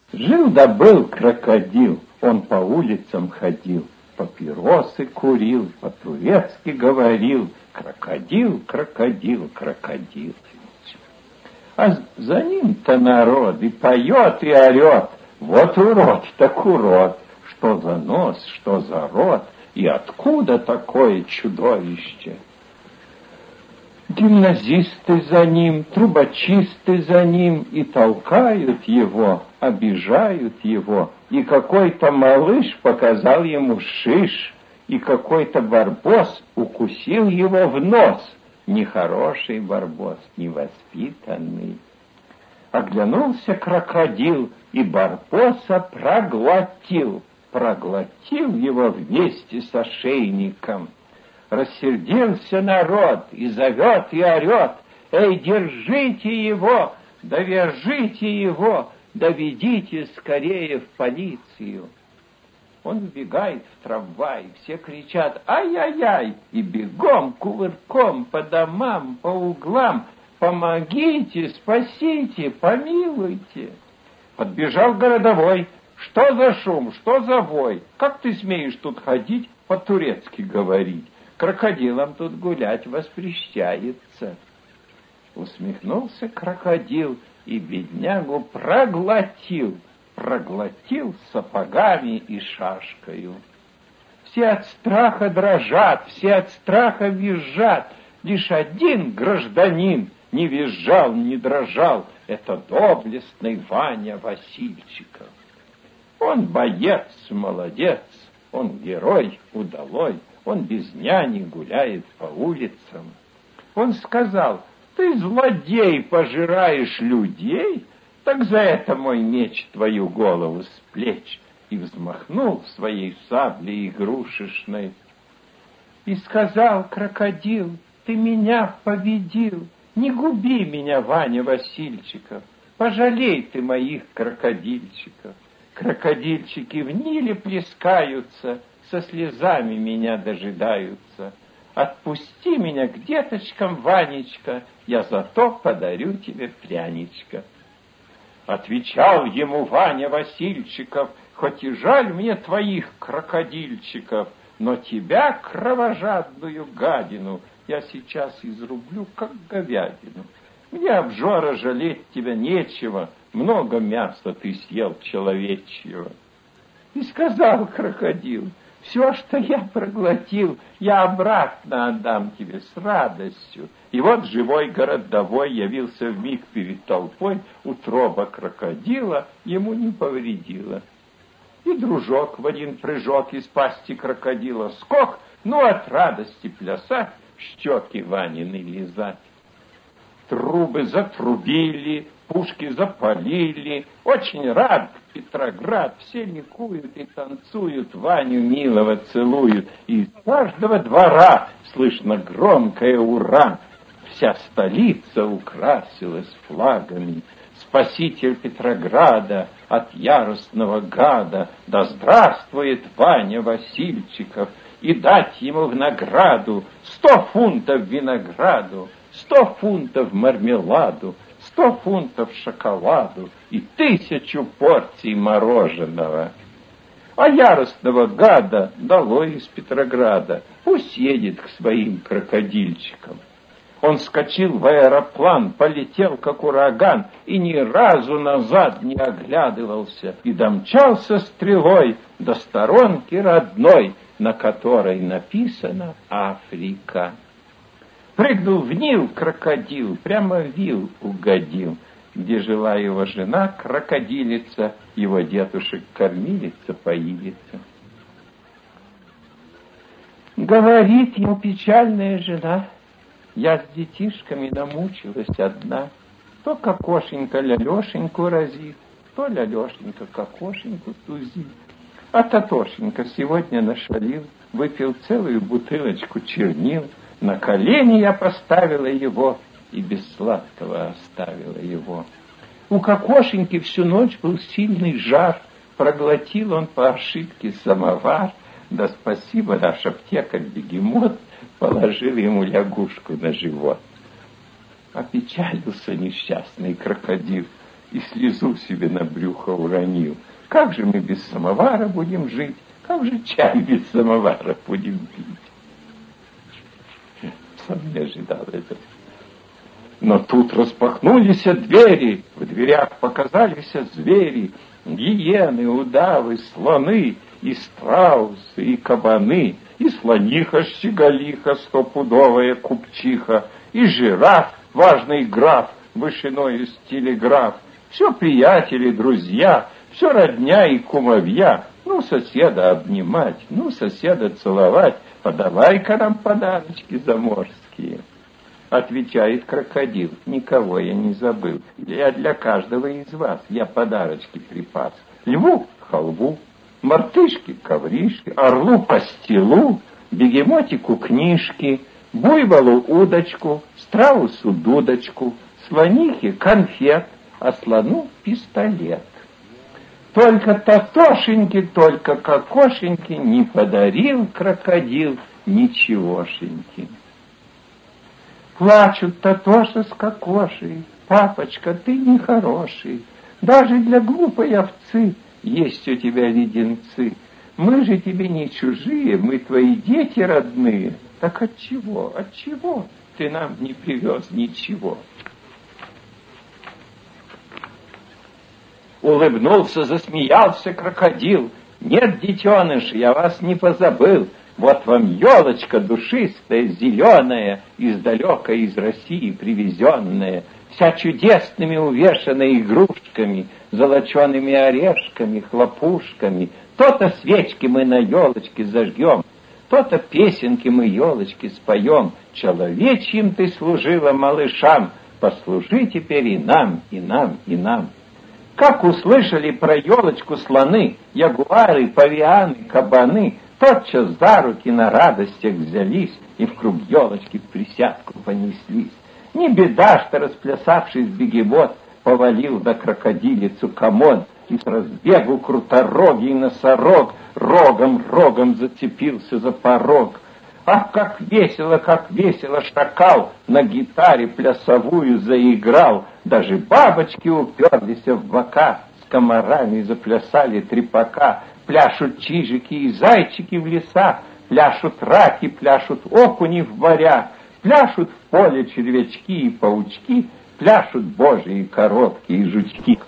Жил-да был крокодил, он по улицам ходил, папиросы курил, по-турецки говорил: крокодил, крокодил, крокодил. А за ним-то народ и поет, и орет: вот урод, так урод, что за нос, что за рот, и откуда такое чудовище? Гимназисты за ним, трубочисты за ним, и толкают его, обижают его, и какой-то малыш показал ему шиш, и какой-то барбос укусил его в нос. Нехороший барбос, невоспитанный. Оглянулся крокодил, и барбоса проглотил его вместе с ошейником. Рассердился народ и зовет, и орет: эй, держите его, да вяжите его, доведите скорее в полицию. Он вбегает в трамвай, все кричат: ай-яй-яй, и бегом, кувырком, по домам, по углам: помогите, спасите, помилуйте. Подбежал городовой: что за шум, что за вой? Как ты смеешь тут ходить, по-турецки говорить? Крокодилам тут гулять воспрещается. Усмехнулся крокодил и беднягу проглотил сапогами и шашкою. Все от страха дрожат, все от страха визжат. Лишь один гражданин не визжал, не дрожал. Это доблестный Ваня Васильчиков. Он боец, молодец, он герой удалой. Он без няни гуляет по улицам. Он сказал: ты, злодей, пожираешь людей? Так за это мой меч твою голову с плеч. И взмахнул своей саблей игрушечной. И сказал крокодил: ты меня победил. Не губи меня, Ваня Васильчиков. Пожалей ты моих крокодильчиков. Крокодильчики в Ниле плескаются, со слезами меня дожидаются. Отпусти меня к деточкам, Ванечка, я зато подарю тебе пряничка. Отвечал ему Ваня Васильчиков: хоть и жаль мне твоих крокодильчиков, но тебя, кровожадную гадину, я сейчас изрублю, как говядину. Мне, обжора, жалеть тебя нечего, много мяса ты съел человечьего. И сказал крокодил: все, что я проглотил, я обратно отдам тебе с радостью. И вот живой городовой явился вмиг перед толпой, утроба крокодила ему не повредила. И дружок в один прыжок из пасти крокодила скок, ну от радости плясать, щеки Ванины лизать. Трубы затрубили, пушки запалили. Очень рад Петроград, все ликуют и танцуют, Ваню милого целуют. И из каждого двора слышно громкое ура. Вся столица украсилась флагами. Спаситель Петрограда от яростного гада, да здравствует Ваня Васильчиков, и дать ему в награду 100 фунтов винограду, 100 фунтов мармеладу, 100 фунтов шоколаду и 1000 порций мороженого. А яростного гада долой из Петрограда, пусть едет к своим крокодильчикам. Он вскочил в аэроплан, полетел как ураган и ни разу назад не оглядывался, и домчался стрелой до сторонки родной, на которой написано «Африка». Прыгнул в Нил крокодил, прямо в Вил угодил, где жила его жена, крокодилица, его дедушек-кормилица, поилица. Говорит ему печальная жена: я с детишками намучилась одна. То кокошенька Лялешеньку разит, то Лялешенька кокошеньку тузит. А Татошенька сегодня нашалил, выпил целую бутылочку чернил. На колени я поставила его и без сладкого оставила его. У кокошеньки всю ночь был сильный жар, проглотил он по ошибке самовар. Да спасибо, наш аптекарь-бегемот положил ему лягушку на живот. Опечалился несчастный крокодил, и слезу себе на брюхо уронил. Как же мы без самовара будем жить? Как же чай без самовара будем пить? Сам не ожидал этого. Но тут распахнулись двери, в дверях показались звери, гиены, удавы, слоны, и страусы, и кабаны, и слониха-щеголиха, стопудовая купчиха, и жираф, важный граф, вышиной из телеграф. Все приятели, друзья, все родня и кумовья. Ну, соседа обнимать, ну, соседа целовать, подавай-ка нам подарочки заморские. Отвечает крокодил: никого я не забыл. Я для каждого из вас я подарочки припас. Льву — халву, мартышке — ковришки, орлу — пастилу, бегемотику — книжки, буйволу — удочку, страусу — дудочку, слонихе — конфет, а слону — пистолет. Только Татошеньке, только Кокошеньке не подарил крокодил ничегошеньки. Плачут Татоша с Кокошей: папочка, ты нехороший, даже для глупой овцы есть у тебя леденцы. Мы же тебе не чужие, мы твои дети родные. Так отчего ты нам не привез ничего? Улыбнулся, засмеялся крокодил: нет, детеныш, я вас не позабыл. Вот вам елочка душистая, зеленая, издалека из России привезенная, вся чудесными увешанная игрушками, золочеными орешками, хлопушками. То-то свечки мы на елочке зажгем, то-то песенки мы елочки споем. Человечьим ты служила малышам, послужи теперь и нам, и нам, и нам. Как услышали про елочку слоны, ягуары, павианы, кабаны, тотчас за руки на радостях взялись и в круг елочки в присядку понеслись. Не беда, что расплясавшись бегемот повалил до крокодилицу комод, и с разбегу круторогий носорог рогом зацепился за порог. Ах, как весело, шакал на гитаре плясовую заиграл. Даже бабочки уперлись в бока, с комарами заплясали трепака. Пляшут чижики и зайчики в лесах, пляшут раки, пляшут окуни в морях, пляшут в поле червячки и паучки, пляшут божьи коровки и жучки.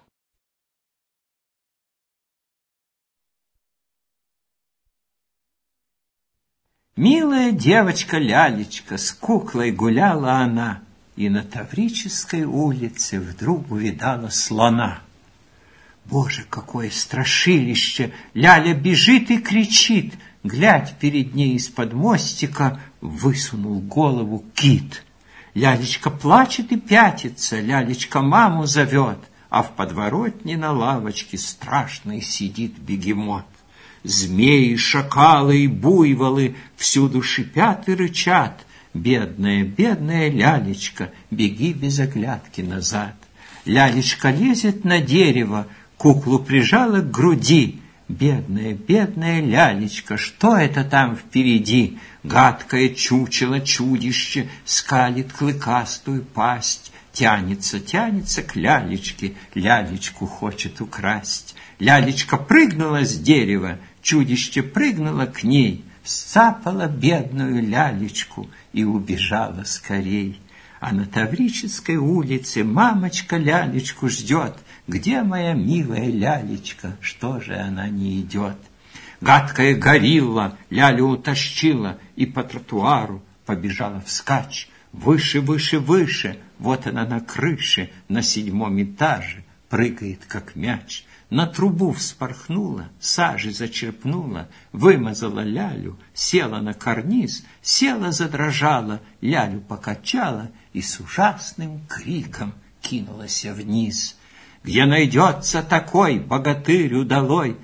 Милая девочка Лялечка, с куклой гуляла она, и на Таврической улице вдруг увидала слона. Боже, какое страшилище! Ляля бежит и кричит. Глядь, перед ней из-под мостика высунул голову кит. Лялечка плачет и пятится, Лялечка маму зовет, а в подворотне на лавочке страшный сидит бегемот. Змеи, шакалы и буйволы всюду шипят и рычат. Бедная, бедная Лялечка, беги без оглядки назад. Лялечка лезет на дерево, куклу прижала к груди. Бедная, бедная Лялечка, что это там впереди? Гадкое чучело, чудище, скалит клыкастую пасть. Тянется к Лялечке, Лялечку хочет украсть. Лялечка прыгнула с дерева, чудище прыгнуло к ней, сцапала бедную Лялечку и убежала скорей. А на Таврической улице мамочка Лялечку ждет. Где моя милая Лялечка? Что же она не идет? Гадкая горилла Лялю утащила и по тротуару побежала вскачь. Выше, выше, выше, вот она на крыше, на 7-м этаже, прыгает, как мяч. На трубу вспорхнула, сажи зачерпнула, вымазала Лялю, села на карниз, села, задрожала, Лялю покачала и с ужасным криком кинулась вниз. Где найдется такой богатырь удалой,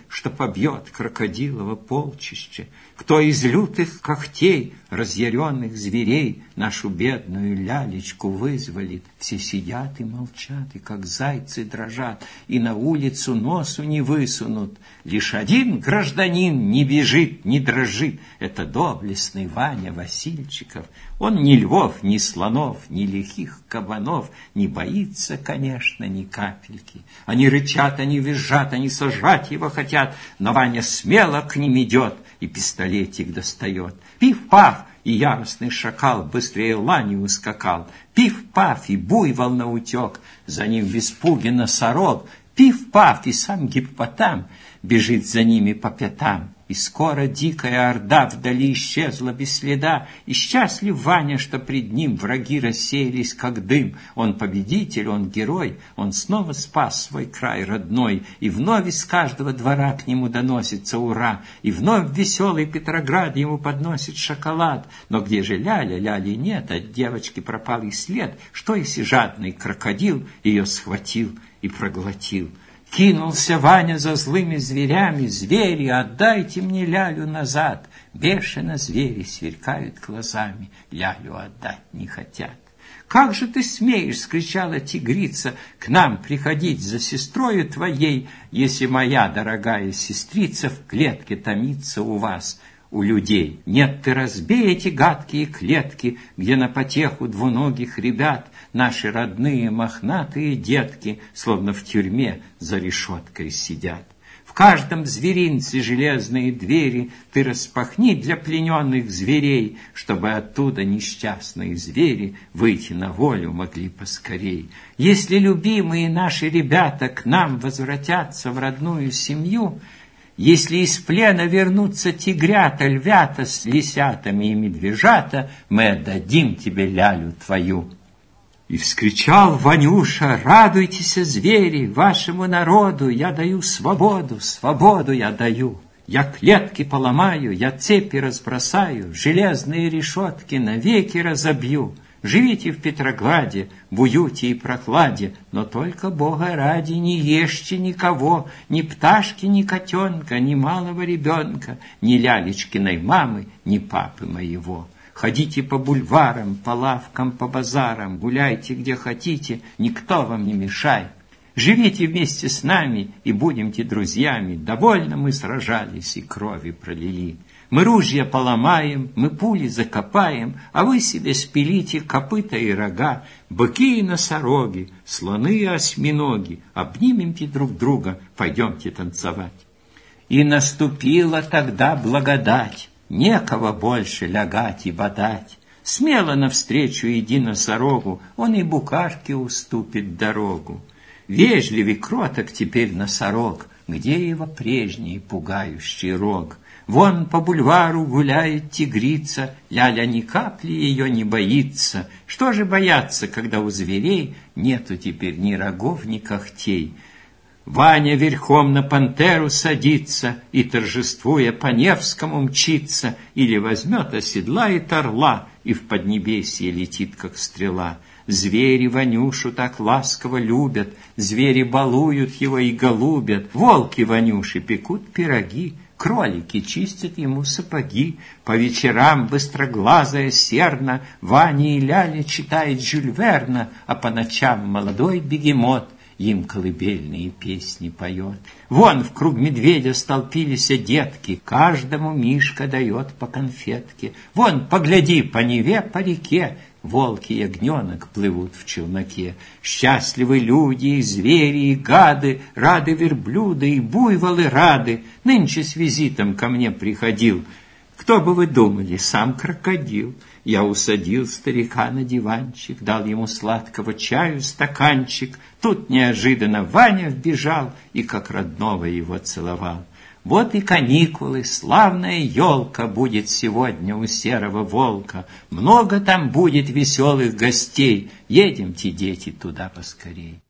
что побьет крокодилово полчище? Кто из лютых когтей разъяренных зверей нашу бедную лялечку вызволит? Все сидят и молчат, и как зайцы дрожат, и на улицу носу не высунут. Лишь один гражданин не бежит, не дрожит. Это доблестный Ваня Васильчиков. Он ни львов, ни слонов, ни лихих кабанов не боится, конечно, ни капельки. Они рычат, они визжат, они сожрать его хотят, но Ваня смело к ним идет и пистолетик достает. Пиф-паф, и яростный шакал быстрее лани ускакал. Пиф-паф, и буйвол наутек, за ним в испуге носорог. Пиф-паф, и сам гиппотам бежит за ними по пятам. И скоро дикая орда вдали исчезла без следа, и счастлив Ваня, что пред ним враги рассеялись, как дым. Он победитель, он герой, он снова спас свой край родной, и вновь из каждого двора к нему доносится ура, и вновь веселый Петроград ему подносит шоколад. Но где же Ляля? Ляли нет, от девочки пропал и след. Что если жадный крокодил ее схватил и проглотил? Кинулся Ваня за злыми зверями. Звери, отдайте мне Лялю назад. Бешено звери сверкают глазами, Лялю отдать не хотят. «Как же ты смеешь, — скричала тигрица, — к нам приходить за сестрою твоей, если моя дорогая сестрица в клетке томится у вас, у людей? Нет, ты разбей эти гадкие клетки, где на потеху двуногих ребят наши родные мохнатые детки, словно в тюрьме за решеткой сидят. В каждом зверинце железные двери ты распахни для плененных зверей, чтобы оттуда несчастные звери выйти на волю могли поскорей. Если любимые наши ребята к нам возвратятся в родную семью, если из плена вернутся тигрята, львята с лисятами и медвежата, мы отдадим тебе Лялю твою». И вскричал Ванюша: «Радуйтесь, звери, вашему народу я даю свободу, свободу я даю. Я клетки поломаю, я цепи разбросаю, железные решетки навеки разобью. Живите в Петрограде, в уюте и прохладе, но только Бога ради не ешьте никого, ни пташки, ни котенка, ни малого ребенка, ни Лялечкиной мамы, ни папы моего. Ходите по бульварам, по лавкам, по базарам, гуляйте где хотите, никто вам не мешает. Живите вместе с нами и будемте друзьями. Довольно мы сражались и крови пролили. Мы ружья поломаем, мы пули закопаем, а вы себе спилите копыта и рога, быки и носороги, слоны и осьминоги. Обнимемте друг друга, пойдемте танцевать». И наступила тогда благодать. Некого больше лягать и бодать. Смело навстречу иди носорогу, он и букашке уступит дорогу. Вежлив и кроток теперь носорог, где его прежний пугающий рог? Вон по бульвару гуляет тигрица, Ляля ни капли ее не боится. Что же бояться, когда у зверей нету теперь ни рогов, ни когтей? Ваня верхом на пантеру садится и, торжествуя, по Невскому мчится, или возьмет, оседлает орла и в поднебесье летит, как стрела. Звери Ванюшу так ласково любят, звери балуют его и голубят. Волки Ванюши пекут пироги, кролики чистят ему сапоги. По вечерам быстроглазая серна Ване и Ляле читает Жюль Верна, а по ночам молодой бегемот им колыбельные песни поет. Вон в круг медведя столпились детки, каждому Мишка дает по конфетке. Вон, погляди, по Неве, по реке волки и ягненок плывут в челноке. Счастливы люди и звери, и гады, рады верблюды и буйволы рады. Нынче с визитом ко мне приходил, кто бы вы думали, сам крокодил. Я усадил старика на диванчик, дал ему сладкого чаю стаканчик. Тут неожиданно Ваня вбежал и как родного его целовал. Вот и каникулы, славная елка будет сегодня у серого волка. Много там будет веселых гостей. Едемте, дети, туда поскорей.